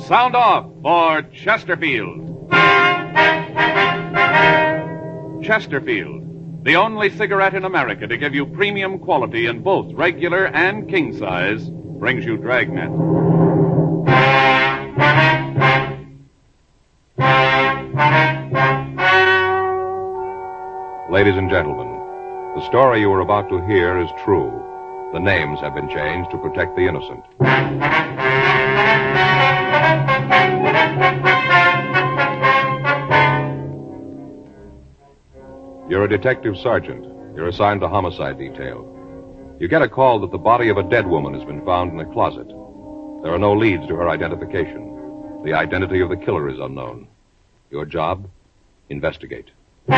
Sound off for Chesterfield. Chesterfield, the only cigarette in America to give you premium quality in both regular and king size, brings you Dragnet. Ladies and gentlemen, the story you are about to hear is true. The names have been changed to protect the innocent. You're a detective sergeant. You're assigned to homicide detail. You get a call that the body of a dead woman has been found in a closet. There are no leads to her identification. The identity of the killer is unknown. Your job? Investigate.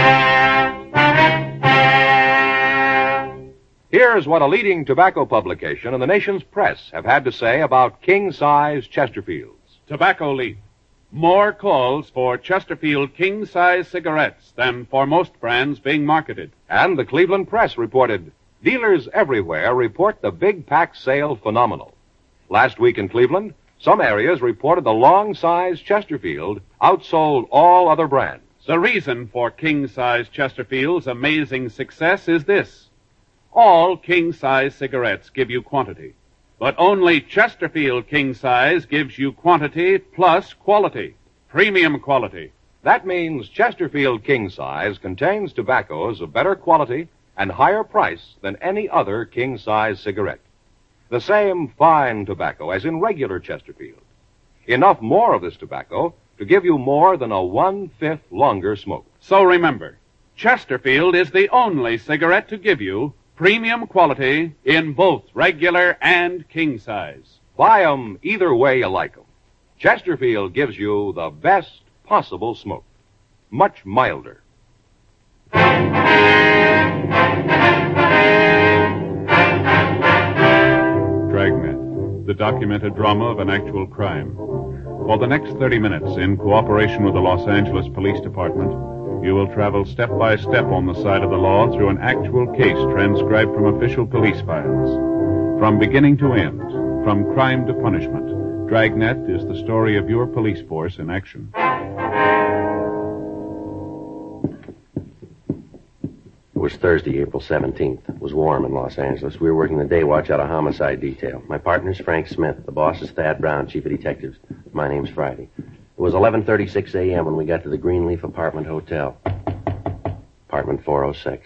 Here's what a leading tobacco publication and the nation's press have had to say about king-size Chesterfields. Tobacco Leaf. More calls for Chesterfield king-size cigarettes than for most brands being marketed. And the Cleveland Press reported, dealers everywhere report the big pack sale phenomenal. Last week in Cleveland, some areas reported the long-size Chesterfield outsold all other brands. The reason for king-size Chesterfield's amazing success is this. All king-size cigarettes give you quantity, but only Chesterfield king-size gives you quantity plus quality, premium quality. That means Chesterfield king-size contains tobaccos of better quality and higher price than any other king-size cigarette. The same fine tobacco as in regular Chesterfield. Enough more of this tobacco to give you more than a 1/5 longer smoke. So remember, Chesterfield is the only cigarette to give you premium quality in both regular and king size. Buy 'em either way you like 'em. Chesterfield gives you the best possible smoke. Much milder. Dragnet, the documented drama of an actual crime. For the next 30 minutes, in cooperation with the Los Angeles Police Department, you will travel step by step on the side of the law through an actual case transcribed from official police files. From beginning to end, from crime to punishment, Dragnet is the story of your police force in action. It was Thursday, April 17th. It was warm in Los Angeles. We were working the day watch out of homicide detail. My partner's Frank Smith. The boss is Thad Brown, chief of detectives. My name's Friday. It was 11:36 a.m. when we got to the Greenleaf Apartment Hotel. Apartment 406.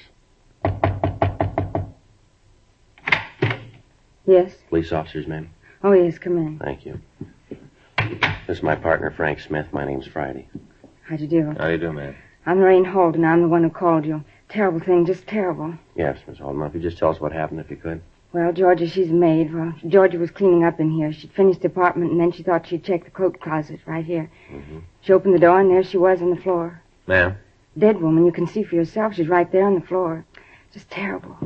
Yes? Police officers, ma'am. Oh, yes, come in. Thank you. This is my partner, Frank Smith. My name's Friday. How'd you do? How do you do, ma'am? I'm Lorraine Holden. I'm the one who called you. Terrible thing, just terrible. Yes, Miss Holden. If you just tell us what happened, if you could. Well, Georgia, she's a maid. Well, Georgia was cleaning up in here. She'd finished the apartment, and then she thought she'd check the coat closet right here. Mm-hmm. She opened the door, and there she was on the floor. Ma'am? Dead woman. You can see for yourself. She's right there on the floor. Just terrible.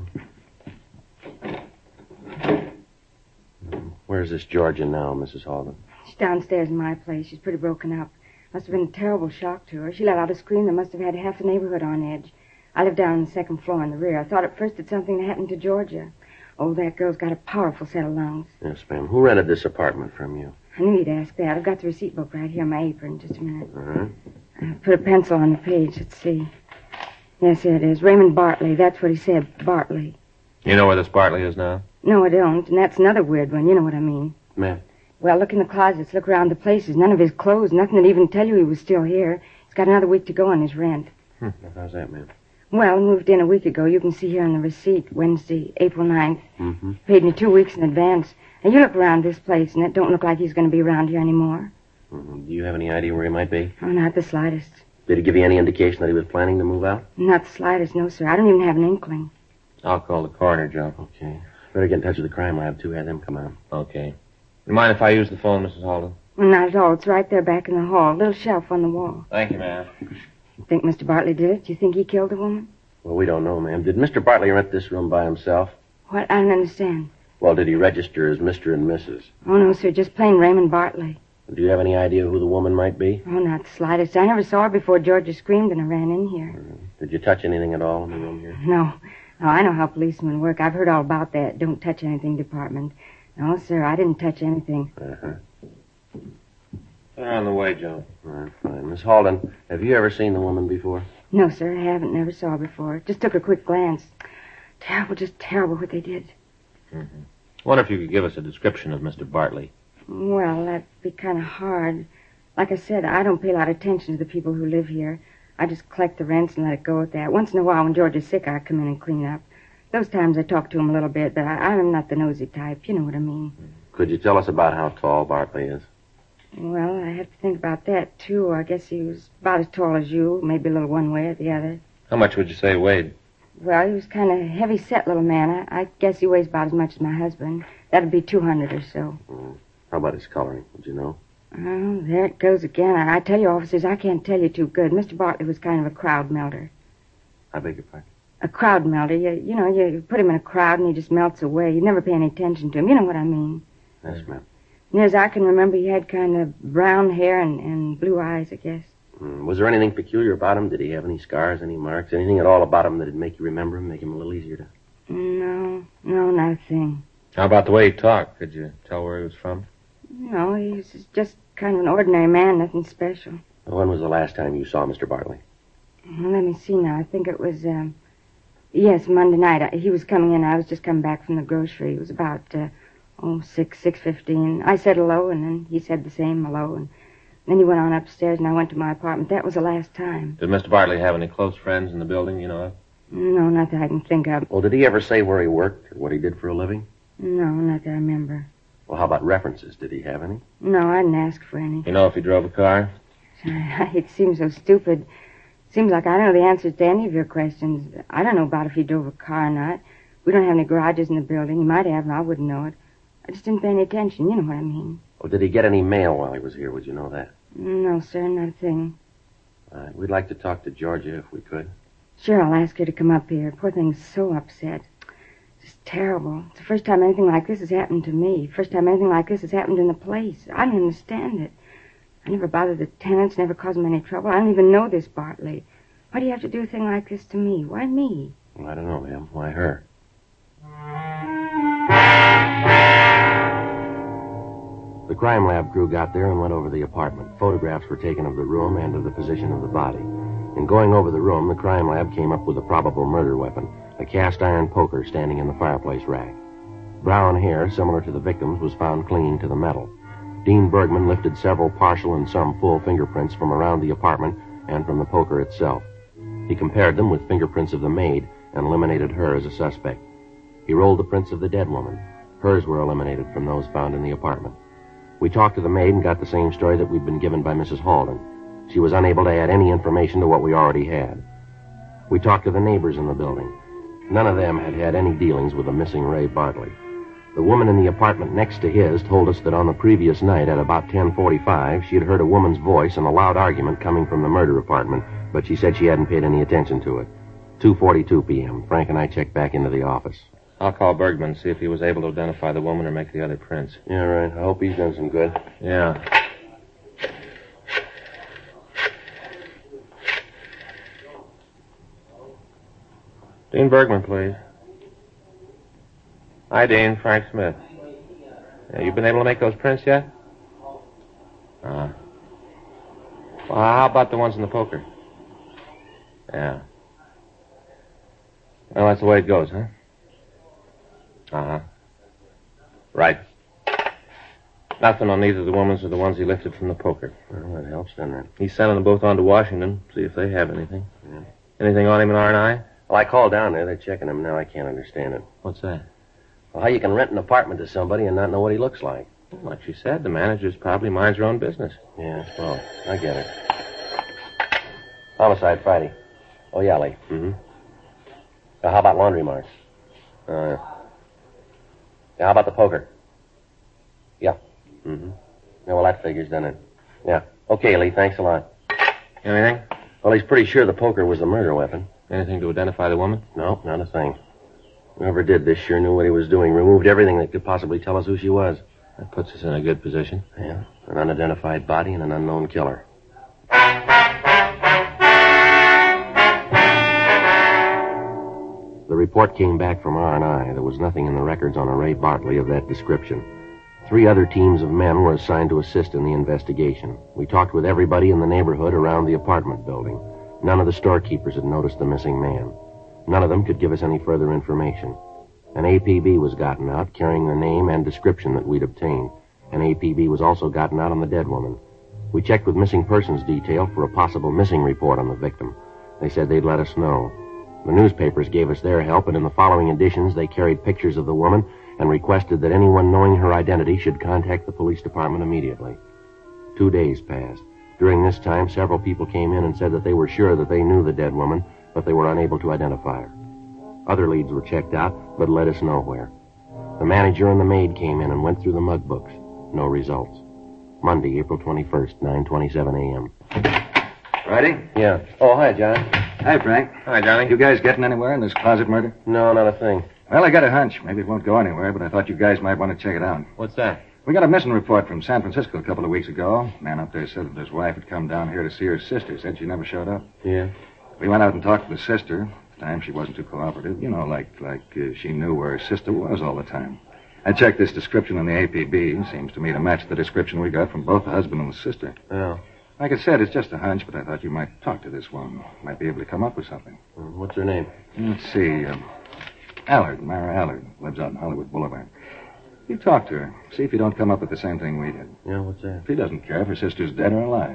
Where's this Georgia now, Mrs. Holden? She's downstairs in my place. She's pretty broken up. Must have been a terrible shock to her. She let out a scream that must have had half the neighborhood on edge. I live down on the second floor in the rear. I thought at first it's something that happened to Georgia. Oh, that girl's got a powerful set of lungs. Yes, ma'am. Who rented this apartment from you? I knew you'd ask that. I've got the receipt book right here on my apron. Just a minute. All right. I put a pencil on the page. Let's see. Yes, here it is. Raymond Bartley. That's what he said. Bartley. You know where this Bartley is now? No, I don't. And that's another weird one. You know what I mean. Ma'am? Well, look in the closets. Look around the places. None of his clothes. Nothing that even tell you he was still here. He's got another week to go on his rent. How's that, ma'am? Well, he moved in a week ago. You can see here on the receipt, Wednesday, April 9th. Mm-hmm. Paid me 2 weeks in advance. And you look around this place, and it don't look like he's going to be around here anymore. Mm-hmm. Do you have any idea where he might be? Oh, not the slightest. Did he give you any indication that he was planning to move out? Not the slightest, no, sir. I don't even have an inkling. I'll call the coroner, Joe. Okay. Better get in touch with the crime lab, too. Have them come out. Okay. You mind if I use the phone, Mrs. Holden? Well, not at all. It's right there back in the hall. A little shelf on the wall. Thank you, ma'am. You think Mr. Bartley did it? Do you think he killed the woman? Well, we don't know, ma'am. Did Mr. Bartley rent this room by himself? What? I don't understand. Well, did he register as Mr. and Mrs.? Oh, no, sir. Just plain Raymond Bartley. Do you have any idea who the woman might be? Oh, not the slightest. I never saw her before Georgia screamed and I ran in here. Did you touch anything at all in the room here? No. No, I know how policemen work. I've heard all about that. Don't touch anything department. No, sir, I didn't touch anything. Uh-huh. They're on the way, Joe. All right, fine. Miss Halden, have you ever seen the woman before? No, sir, I haven't. Never saw her before. Just took a quick glance. Terrible, just terrible what they did. Mm-hmm. I wonder if you could give us a description of Mr. Bartley. Well, that'd be kind of hard. Like I said, I don't pay a lot of attention to the people who live here. I just collect the rents and let it go at that. Once in a while, when George is sick, I come in and clean up. Those times I talk to him a little bit, but I'm not the nosy type. You know what I mean. Could you tell us about how tall Bartley is? Well, I have to think about that, too. I guess he was about as tall as you, maybe a little one way or the other. How much would you say he weighed? Well, he was kind of heavy-set little man. I guess he weighs about as much as my husband. That'd be 200 or so. How about his coloring? Would you know? Oh, there it goes again. I tell you, officers, I can't tell you too good. Mr. Bartley was kind of a crowd melter. I beg your pardon? A crowd melter. You put him in a crowd and he just melts away. You never pay any attention to him. You know what I mean. Yes, ma'am. Near as I can remember, he had kind of brown hair and blue eyes, I guess. Was there anything peculiar about him? Did he have any scars, any marks, anything at all about him that'd make you remember him, make him a little easier to... No, not a thing. How about the way he talked? Could you tell where he was from? No, he was just kind of an ordinary man, nothing special. When was the last time you saw Mr. Bartley? Well, let me see now. I think it was, yes, Monday night. He was coming in. I was just coming back from the grocery. It was about, 6:15. I said hello, and then he said the same hello, and then he went on upstairs, and I went to my apartment. That was the last time. Did Mr. Bartley have any close friends in the building, you know of? No, not that I can think of. Well, did he ever say where he worked or what he did for a living? No, not that I remember. Well, how about references? Did he have any? No, I didn't ask for any. You know if he drove a car? It seems so stupid. Seems like I don't know the answers to any of your questions. I don't know about if he drove a car or not. We don't have any garages in the building. He might have, and I wouldn't know it. I just didn't pay any attention. You know what I mean. Well, did he get any mail while he was here? Would you know that? No, sir, not a thing. We'd like to talk to Georgia if we could. Sure, I'll ask her to come up here. Poor thing's so upset. It's terrible. It's the first time anything like this has happened to me. First time anything like this has happened in the place. I don't understand it. I never bothered the tenants, never caused them any trouble. I don't even know this Bartley. Why do you have to do a thing like this to me? Why me? Well, I don't know, ma'am. Why her? The crime lab crew got there and went over the apartment. Photographs were taken of the room and of the position of the body. In going over the room, the crime lab came up with a probable murder weapon, a cast-iron poker standing in the fireplace rack. Brown hair, similar to the victim's, was found clinging to the metal. Dean Bergman lifted several partial and some full fingerprints from around the apartment and from the poker itself. He compared them with fingerprints of the maid and eliminated her as a suspect. He rolled the prints of the dead woman. Hers were eliminated from those found in the apartment. We talked to the maid and got the same story that we'd been given by Mrs. Halden. She was unable to add any information to what we already had. We talked to the neighbors in the building. None of them had had any dealings with the missing Ray Bartley. The woman in the apartment next to his told us that on the previous night at about 10:45, she had heard a woman's voice and a loud argument coming from the murder apartment, but she said she hadn't paid any attention to it. 2:42 p.m. Frank and I checked back into the office. I'll call Bergman, see if he was able to identify the woman or make the other prints. Yeah, right. I hope he's done some good. Yeah. Dean Bergman, please. Hi, Dean. Frank Smith. Yeah, you been able to make those prints yet? Well, how about the ones in the poker? Yeah. Well, that's the way it goes, huh? Uh-huh. Right. Nothing on either of the women's or the ones he lifted from the poker. Well, that helps, doesn't it? He's sending them both on to Washington, see if they have anything. Yeah. Anything on him in R&I? Well, I called down there. They're checking him now. I can't understand it. What's that? Well, how you can rent an apartment to somebody and not know what he looks like? Well, like she said, the manager's probably minds her own business. Yeah, well, I get it. Homicide Friday. Oh, yeah, Lee. Mm-hmm. How about laundry marks? Yeah, how about the poker? Yeah. Mm-hmm. Yeah, well, that figures, doesn't it? Yeah. Okay, Lee, thanks a lot. Anything? Well, he's pretty sure the poker was the murder weapon. Anything to identify the woman? No, not a thing. Whoever did this sure knew what he was doing. Removed everything that could possibly tell us who she was. That puts us in a good position. Yeah, an unidentified body and an unknown killer. The report came back from R&I. There was nothing in the records on a Ray Bartley of that description. 3 other teams of men were assigned to assist in the investigation. We talked with everybody in the neighborhood around the apartment building. None of the storekeepers had noticed the missing man. None of them could give us any further information. An APB was gotten out carrying the name and description that we'd obtained. An APB was also gotten out on the dead woman. We checked with Missing Persons Detail for a possible missing report on the victim. They said they'd let us know. The newspapers gave us their help, and in the following editions they carried pictures of the woman and requested that anyone knowing her identity should contact the police department immediately. 2 days passed. During this time, several people came in and said that they were sure that they knew the dead woman, but they were unable to identify her. Other leads were checked out, but led us nowhere. The manager and the maid came in and went through the mug books. No results. Monday, April 21st, 9:27 a.m. Friday? Yeah. Oh, hi, John. Hi, Frank. Hi, Johnny. You guys getting anywhere in this closet murder? No, not a thing. Well, I got a hunch. Maybe it won't go anywhere, but I thought you guys might want to check it out. What's that? We got a missing report from San Francisco a couple of weeks ago. Man up there said that his wife had come down here to see her sister. Said she never showed up. Yeah? We went out and talked to the sister. At the time, she wasn't too cooperative. You know, like she knew where her sister was all the time. I checked this description in the APB. Seems to me to match the description we got from both the husband and the sister. Yeah. Like I said, it's just a hunch, but I thought you might talk to this one. Might be able to come up with something. What's her name? Let's see. Allard, Myra Allard. Lives out in Hollywood Boulevard. You talk to her. See if you don't come up with the same thing we did. Yeah, what's that? She doesn't care if her sister's dead or alive.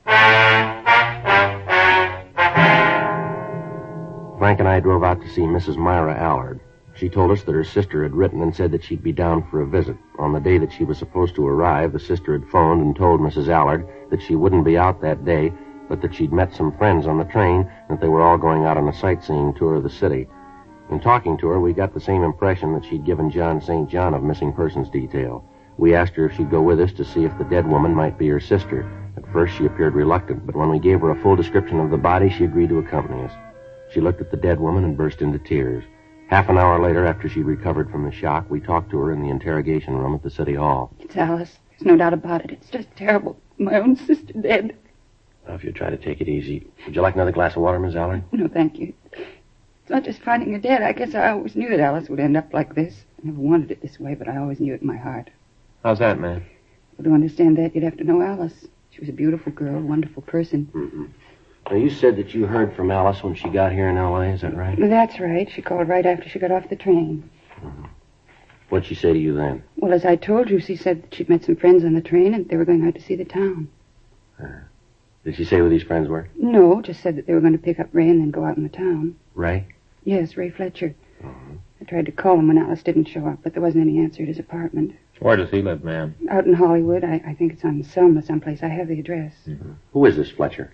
Frank and I drove out to see Mrs. Myra Allard. She told us that her sister had written and said that she'd be down for a visit. On the day that she was supposed to arrive, the sister had phoned and told Mrs. Allard that she wouldn't be out that day, but that she'd met some friends on the train and that they were all going out on a sightseeing tour of the city. In talking to her, we got the same impression that she'd given John St. John of Missing Persons Detail. We asked her if she'd go with us to see if the dead woman might be her sister. At first, she appeared reluctant, but when we gave her a full description of the body, she agreed to accompany us. She looked at the dead woman and burst into tears. Half an hour later, after she recovered from the shock, we talked to her in the interrogation room at the city hall. It's Alice. There's no doubt about it. It's just terrible. My own sister dead. Now, if you try to take it easy. Would you like another glass of water, Miss Allard? No, thank you. It's not just finding her dead. I guess I always knew that Alice would end up like this. I never wanted it this way, but I always knew it in my heart. How's that, man? Well, to understand that, you'd have to know Alice. She was a beautiful girl, a wonderful person. Mm-hmm. Now, you said that you heard from Alice when she got here in L.A., is that right? That's right. She called right after she got off the train. Mm-hmm. What'd she say to you then? Well, as I told you, she said that she'd met some friends on the train and they were going out to see the town. Did she say who these friends were? No, just said that they were going to pick up Ray and then go out in the town. Ray? Yes, Ray Fletcher. Mm-hmm. I tried to call him when Alice didn't show up, but there wasn't any answer at his apartment. Where does he live, ma'am? Out in Hollywood. I think it's on Selma someplace. I have the address. Mm-hmm. Who is this Fletcher?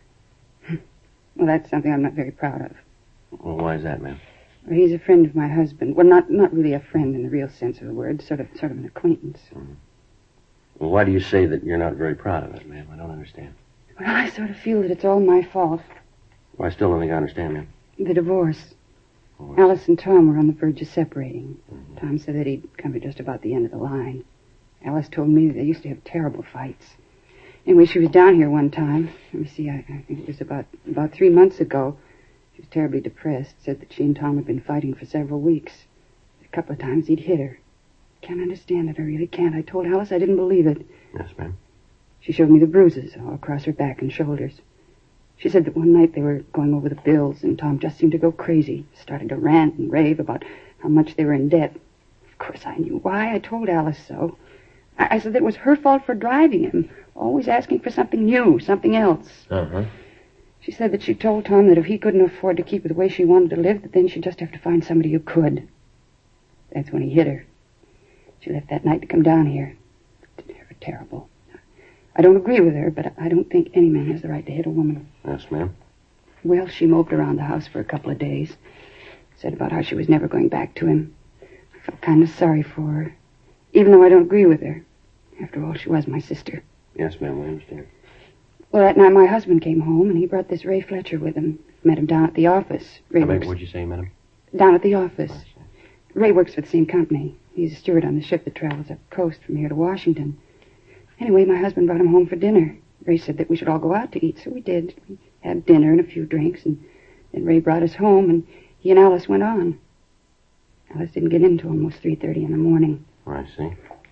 Well, that's something I'm not very proud of. Well, why is that, ma'am? Well, he's a friend of my husband. Well, not really a friend in the real sense of the word. Sort of an acquaintance. Mm-hmm. Well, why do you say that you're not very proud of it, ma'am? I don't understand. Well, I sort of feel that it's all my fault. Well, I still don't think I understand, ma'am. The divorce. Alice and Tom were on the verge of separating. Mm-hmm. Tom said that he'd come to just about the end of the line. Alice told me that they used to have terrible fights. Anyway, she was down here one time. Let me see, I think it was about 3 months ago. She was terribly depressed. Said that she and Tom had been fighting for several weeks. A couple of times he'd hit her. Can't understand it. I really can't. I told Alice I didn't believe it. Yes, ma'am. She showed me the bruises all across her back and shoulders. She said that one night they were going over the bills and Tom just seemed to go crazy. Started to rant and rave about how much they were in debt. Of course I knew why. I told Alice so. I said that it was her fault for driving him. Always asking for something new, something else. Uh-huh. She said that she told Tom that if he couldn't afford to keep it the way she wanted to live, that then she'd just have to find somebody who could. That's when he hit her. She left that night to come down here. Terrible. I don't agree with her, but I don't think any man has the right to hit a woman. Yes, ma'am. Well, she moped around the house for a couple of days. Said about how she was never going back to him. I felt kind of sorry for her. Even though I don't agree with her. After all, she was my sister. Yes, ma'am, I understand. Well, that night my husband came home, and he brought this Ray Fletcher with him. Met him down at the office. What'd you say, madam? Down at the office. Ray works for the same company. He's a steward on the ship that travels up coast from here to Washington. Anyway, my husband brought him home for dinner. Ray said that we should all go out to eat, so we did. We had dinner and a few drinks, and then Ray brought us home, and he and Alice went on. Alice didn't get in till almost 3:30 in the morning. I see.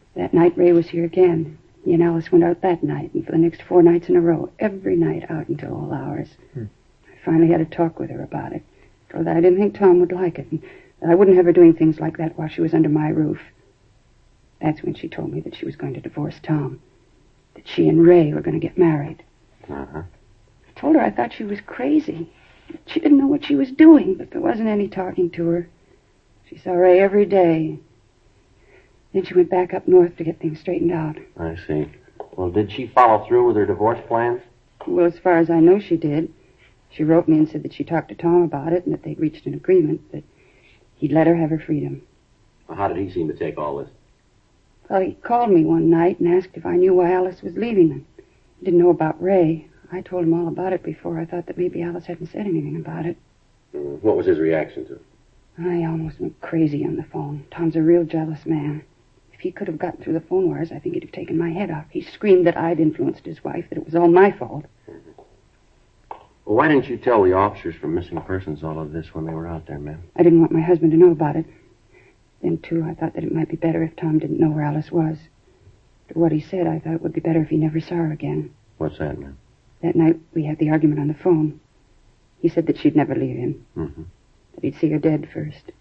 That night, Ray was here again. He and Alice went out that night, and for the next 4 nights in a row, every night out until all hours. I finally had a talk with her about it. Told her that I didn't think Tom would like it, and that I wouldn't have her doing things like that while she was under my roof. That's when she told me that she was going to divorce Tom. That she and Ray were going to get married. Uh-huh. I told her I thought she was crazy. She didn't know what she was doing, but there wasn't any talking to her. She saw Ray every day. Then she went back up north to get things straightened out. I see. Well, did she follow through with her divorce plans? Well, as far as I know, she did. She wrote me and said that she talked to Tom about it and that they'd reached an agreement that he'd let her have her freedom. Well, how did he seem to take all this? Well, he called me one night and asked if I knew why Alice was leaving him. He didn't know about Ray. I told him all about it before. I thought that maybe Alice hadn't said anything about it. What was his reaction to it? I almost went crazy on the phone. Tom's a real jealous man. If he could have gotten through the phone wires, I think he'd have taken my head off. He screamed that I'd influenced his wife, that it was all my fault. Well, why didn't you tell the officers from Missing Persons all of this when they were out there, ma'am? I didn't want my husband to know about it. Then, too, I thought that it might be better if Tom didn't know where Alice was. To what he said, I thought it would be better if he never saw her again. What's that, ma'am? That night, we had the argument on the phone. He said that she'd never leave him. Mm-hmm. That he'd see her dead first.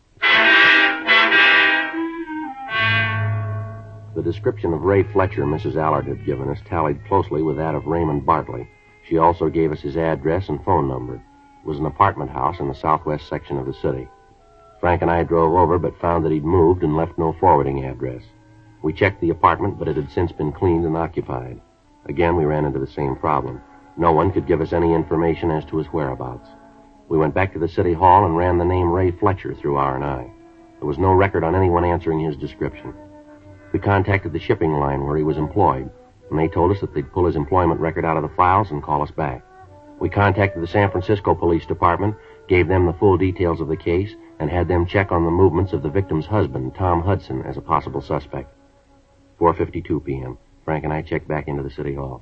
The description of Ray Fletcher Mrs. Allard had given us tallied closely with that of Raymond Bartley. She also gave us his address and phone number. It was an apartment house in the southwest section of the city. Frank and I drove over, but found that he'd moved and left no forwarding address. We checked the apartment, but it had since been cleaned and occupied. Again, we ran into the same problem. No one could give us any information as to his whereabouts. We went back to the city hall and ran the name Ray Fletcher through R&I. There was no record on anyone answering his description. We contacted the shipping line where he was employed, and they told us that they'd pull his employment record out of the files and call us back. We contacted the San Francisco Police Department, gave them the full details of the case, and had them check on the movements of the victim's husband, Tom Hudson, as a possible suspect. 4:52 p.m. Frank and I checked back into the city hall.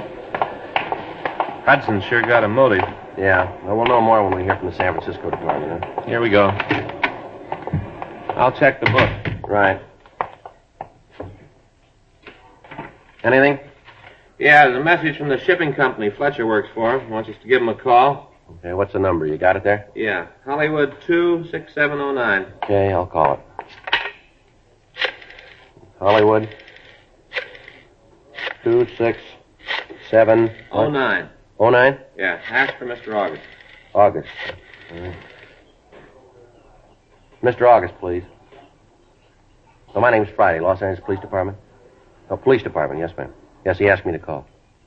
Hudson sure got a motive. Yeah, well, we'll know more when we hear from the San Francisco Department, huh? Here we go. I'll check the book. Right. Anything? Yeah, there's a message from the shipping company Fletcher works for. Wants us to give him a call. Okay, what's the number? You got it there? Yeah, Hollywood 26709. Okay, I'll call it. Hollywood 26709. 09? Yeah, ask for Mr. August. August. All right. Mr. August, please. Oh, my name's Friday, Los Angeles Police Department. Oh, Police Department, yes, ma'am. Yes, he asked me to call.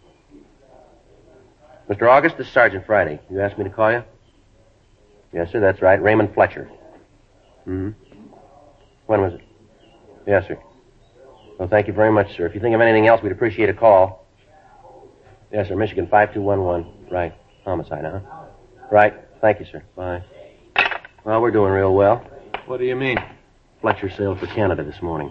Mr. August, this is Sergeant Friday. You asked me to call you? Yes, sir, that's right. Raymond Fletcher. Mm-hmm. When was it? Yes, sir. Well, thank you very much, sir. If you think of anything else, we'd appreciate a call. Yes, sir, Michigan 5211. Right. Homicide, huh? Right. Thank you, sir. Bye. Well, we're doing real well. What do you mean? Fletcher sailed for Canada this morning.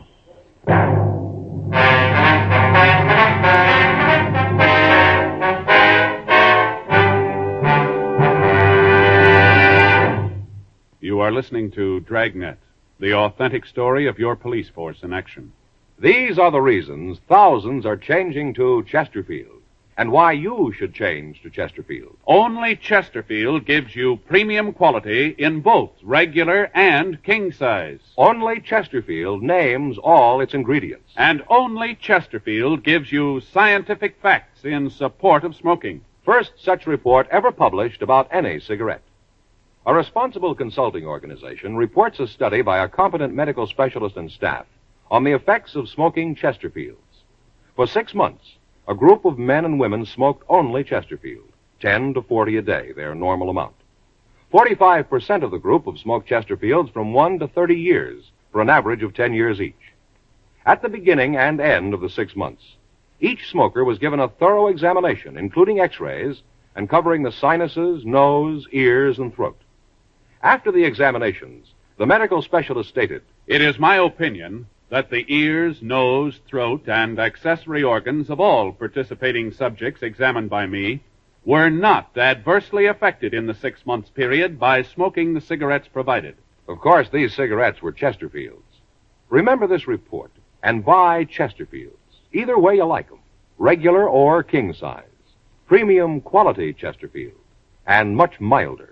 You are listening to Dragnet, the authentic story of your police force in action. These are the reasons thousands are changing to Chesterfield, and why you should change to Chesterfield. Only Chesterfield gives you premium quality in both regular and king size. Only Chesterfield names all its ingredients. And only Chesterfield gives you scientific facts in support of smoking. First such report ever published about any cigarette. A responsible consulting organization reports a study by a competent medical specialist and staff on the effects of smoking Chesterfields. For 6 months, a group of men and women smoked only Chesterfield, 10 to 40 a day, their normal amount. 45% of the group have smoked Chesterfields from 1 to 30 years, for an average of 10 years each. At the beginning and end of the 6 months, each smoker was given a thorough examination, including x-rays, and covering the sinuses, nose, ears, and throat. After the examinations, the medical specialist stated, "It is my opinion that the ears, nose, throat, and accessory organs of all participating subjects examined by me were not adversely affected in the 6 months period by smoking the cigarettes provided." Of course, these cigarettes were Chesterfields. Remember this report and buy Chesterfields. Either way you like them, regular or king size. Premium quality Chesterfield, and much milder.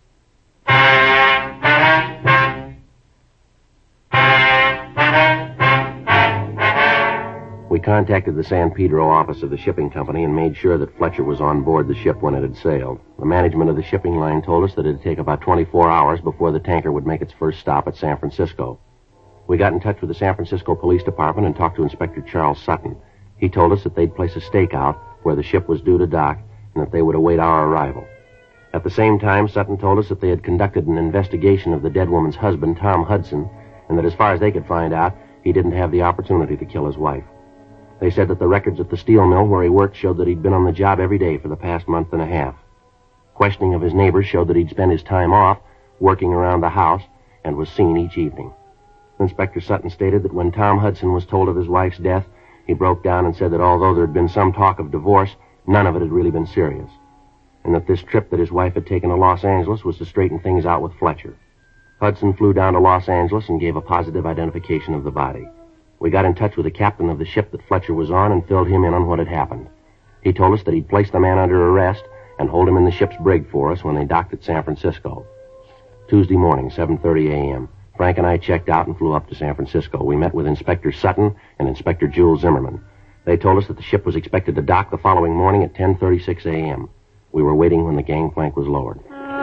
We contacted the San Pedro office of the shipping company and made sure that Fletcher was on board the ship when it had sailed. The management of the shipping line told us that it would take about 24 hours before the tanker would make its first stop at San Francisco. We got in touch with the San Francisco Police Department and talked to Inspector Charles Sutton. He told us that they'd place a stakeout where the ship was due to dock and that they would await our arrival. At the same time, Sutton told us that they had conducted an investigation of the dead woman's husband, Tom Hudson, and that as far as they could find out, he didn't have the opportunity to kill his wife. They said that the records at the steel mill where he worked showed that he'd been on the job every day for the past month and a half. Questioning of his neighbors showed that he'd spent his time off working around the house and was seen each evening. Inspector Sutton stated that when Tom Hudson was told of his wife's death, he broke down and said that although there had been some talk of divorce, none of it had really been serious, and that this trip that his wife had taken to Los Angeles was to straighten things out with Fletcher. Hudson flew down to Los Angeles and gave a positive identification of the body. We got in touch with the captain of the ship that Fletcher was on and filled him in on what had happened. He told us that he'd placed the man under arrest and hold him in the ship's brig for us when they docked at San Francisco. Tuesday morning, 7:30 a.m., Frank and I checked out and flew up to San Francisco. We met with Inspector Sutton and Inspector Jules Zimmerman. They told us that the ship was expected to dock the following morning at 10:36 a.m. We were waiting when the gangplank was lowered.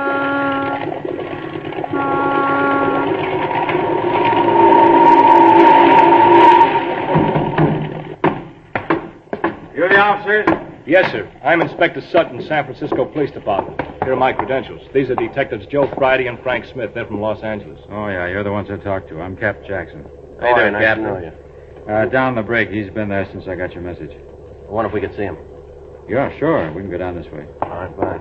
You're the officers? Yes, sir. I'm Inspector Sutton, San Francisco Police Department. Here are my credentials. These are Detectives Joe Friday and Frank Smith. They're from Los Angeles. Oh, yeah, you're the ones I talked to. I'm Captain Jackson. How you doing, Captain? How are you? Down the brig. He's been there since I got your message. I wonder if we could see him. Yeah, sure. We can go down this way. All right, fine.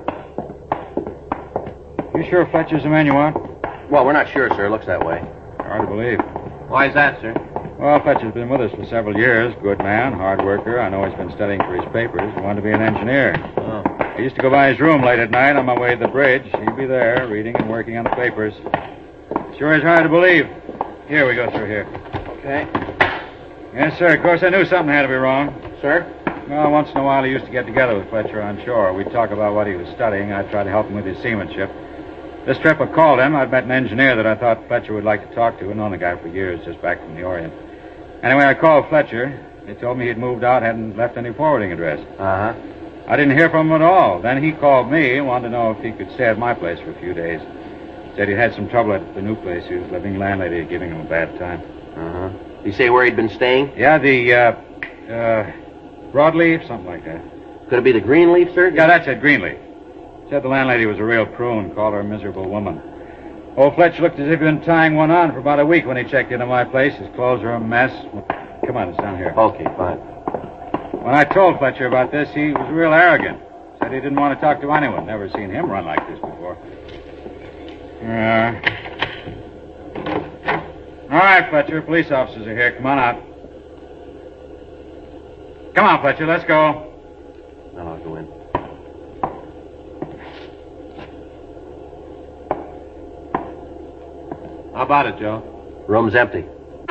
You sure Fletcher's the man you want? Well, we're not sure, sir. It looks that way. Hard to believe. Why is that, sir? Well, Fletcher's been with us for several years. Good man, hard worker. I know he's been studying for his papers. He wanted to be an engineer. Oh. I used to go by his room late at night on my way to the bridge. He'd be there, reading and working on the papers. Sure is hard to believe. Here, we go through here. Okay. Yes, sir. Of course, I knew something had to be wrong. Sir? Well, once in a while, he used to get together with Fletcher on shore. We'd talk about what he was studying. I'd try to help him with his seamanship. This trip I called him. I'd met an engineer that I thought Fletcher would like to talk to. I'd known the guy for years, just back from the Orient. Anyway, I called Fletcher. He told me he'd moved out, hadn't left any forwarding address. Uh-huh. I didn't hear from him at all. Then he called me, wanted to know if he could stay at my place for a few days. Said he had some trouble at the new place he was living. Landlady was giving him a bad time. Uh-huh. Did you say where he'd been staying? Yeah, the, Broadleaf, something like that. Could it be the Greenleaf, sir? Yeah, that's it, Greenleaf. Said the landlady was a real prune, called her a miserable woman. Old Fletcher looked as if he'd been tying one on for about a week when he checked into my place. His clothes were a mess. Come on, it's down here. Okay, fine. When I told Fletcher about this, he was real arrogant. Said he didn't want to talk to anyone. Never seen him run like this before. All right, Fletcher. Police officers are here. Come on out. Come on, Fletcher. Let's go. Now I'll go in. How about it, Joe? Room's empty.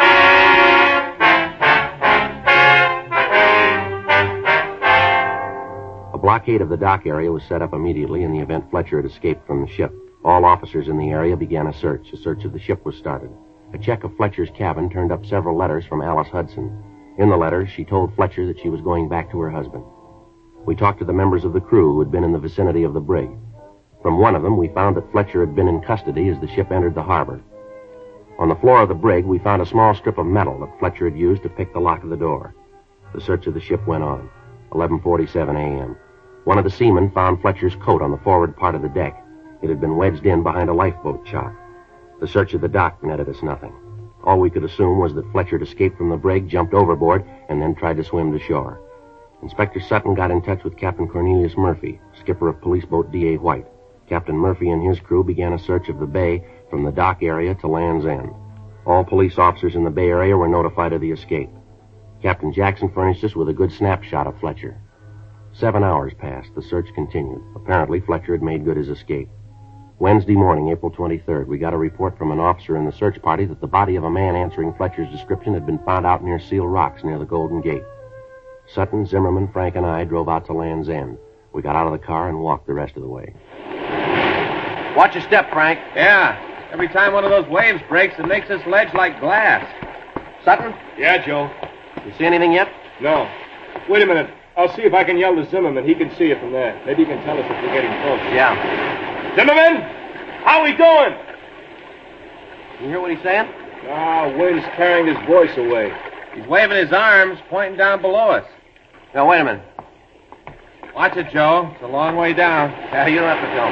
A blockade of the dock area was set up immediately in the event Fletcher had escaped from the ship. All officers in the area began a search. A search of the ship was started. A check of Fletcher's cabin turned up several letters from Alice Hudson. In the letters, she told Fletcher that she was going back to her husband. We talked to the members of the crew who had been in the vicinity of the brig. From one of them, we found that Fletcher had been in custody as the ship entered the harbor. On the floor of the brig, we found a small strip of metal that Fletcher had used to pick the lock of the door. The search of the ship went on. 11:47 a.m. One of the seamen found Fletcher's coat on the forward part of the deck. It had been wedged in behind a lifeboat chock. The search of the dock netted us nothing. All we could assume was that Fletcher had escaped from the brig, jumped overboard, and then tried to swim to shore. Inspector Sutton got in touch with Captain Cornelius Murphy, skipper of police boat D.A. White. Captain Murphy and his crew began a search of the bay from the dock area to Land's End. All police officers in the Bay Area were notified of the escape. Captain Jackson furnished us with a good snapshot of Fletcher. 7 hours passed. The search continued. Apparently, Fletcher had made good his escape. Wednesday morning, April 23rd, we got a report from an officer in the search party that the body of a man answering Fletcher's description had been found out near Seal Rocks, near the Golden Gate. Sutton, Zimmerman, Frank, and I drove out to Land's End. We got out of the car and walked the rest of the way. Watch your step, Frank. Yeah. Every time one of those waves breaks, it makes this ledge like glass. Sutton? Yeah, Joe. You see anything yet? No. Wait a minute. I'll see if I can yell to Zimmerman. He can see it from there. Maybe he can tell us if we're getting close. Yeah. Zimmerman! How we doing? You hear what he's saying? Wind's carrying his voice away. He's waving his arms, pointing down below us. Now, wait a minute. Watch it, Joe. It's a long way down. Yeah, you don't have to tell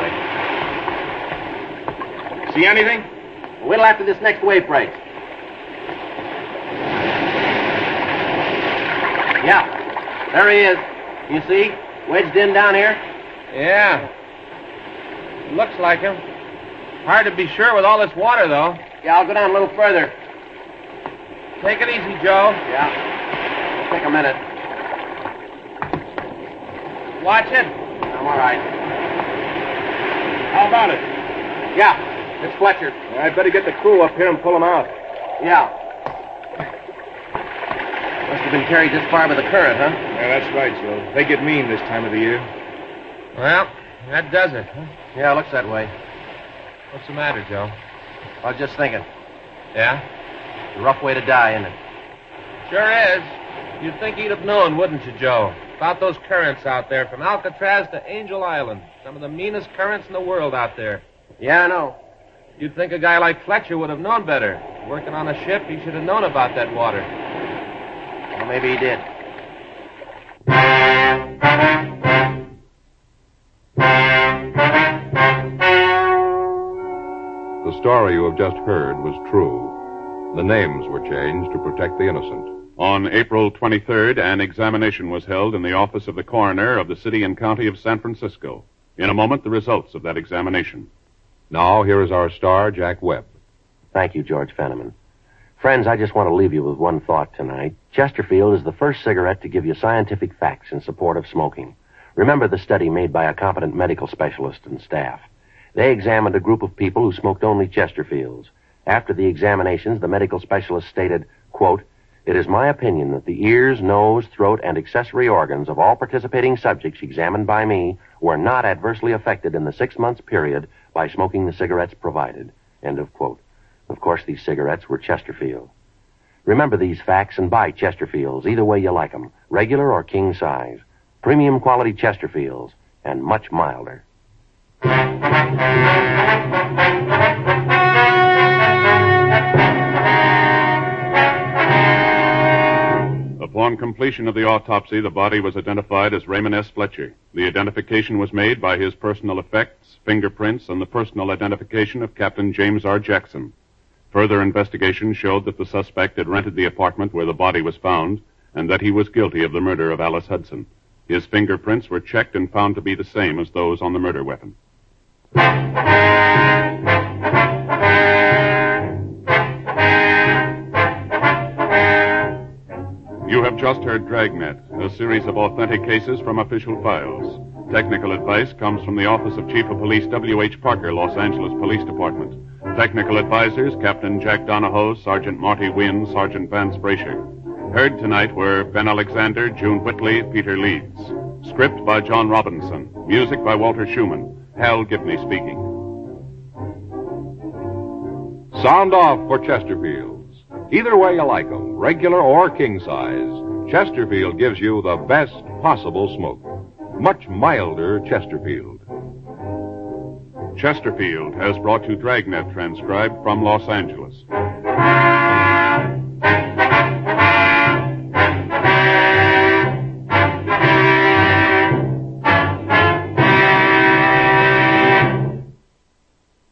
me. See anything? Wait till after this next wave breaks. Yeah. There he is. You see? Wedged in down here? Yeah. It looks like him. Hard to be sure with all this water, though. Yeah, I'll go down a little further. Take it easy, Joe. Yeah. It'll take a minute. Watch it. I'm all right. How about it? Yeah. It's Fletcher. I'd better get the crew up here and pull him out. Yeah. Must have been carried this far by the current, huh? Yeah, that's right, Joe. They get mean this time of the year. Well, that does it, huh? Yeah, it looks that way. What's the matter, Joe? I was just thinking. Yeah? It's a rough way to die, isn't it? Sure is. You'd think he'd have known, wouldn't you, Joe? About those currents out there, from Alcatraz to Angel Island. Some of the meanest currents in the world out there. Yeah, I know. You'd think a guy like Fletcher would have known better. Working on a ship, he should have known about that water. Well, maybe he did. The story you have just heard was true. The names were changed to protect the innocent. On April 23rd, an examination was held in the office of the coroner of the city and county of San Francisco. In a moment, the results of that examination. Now, here is our star, Jack Webb. Thank you, George Fenneman. Friends, I just want to leave you with one thought tonight. Chesterfield is the first cigarette to give you scientific facts in support of smoking. Remember the study made by a competent medical specialist and staff. They examined a group of people who smoked only Chesterfields. After the examinations, the medical specialist stated, quote, "It is my opinion that the ears, nose, throat, and accessory organs of all participating subjects examined by me were not adversely affected in the 6 months period by smoking the cigarettes provided." End of quote. Of course, these cigarettes were Chesterfield. Remember these facts and buy Chesterfields, either way you like them, regular or king size. Premium quality Chesterfields, and much milder. Upon completion of the autopsy, the body was identified as Raymond S. Fletcher. The identification was made by his personal effects, fingerprints, and the personal identification of Captain James R. Jackson. Further investigation showed that the suspect had rented the apartment where the body was found and that he was guilty of the murder of Alice Hudson. His fingerprints were checked and found to be the same as those on the murder weapon. You have just heard Dragnet, a series of authentic cases from official files. Technical advice comes from the Office of Chief of Police W.H. Parker, Los Angeles Police Department. Technical advisors, Captain Jack Donahoe, Sergeant Marty Wynn, Sergeant Vance Brasher. Heard tonight were Ben Alexander, June Whitley, Peter Leeds. Script by John Robinson. Music by Walter Schumann. Hal Gibney speaking. Sound off for Chesterfields. Either way you like them, regular or king size, Chesterfield gives you the best possible smoke. Much milder Chesterfield. Chesterfield has brought you Dragnet, transcribed from Los Angeles.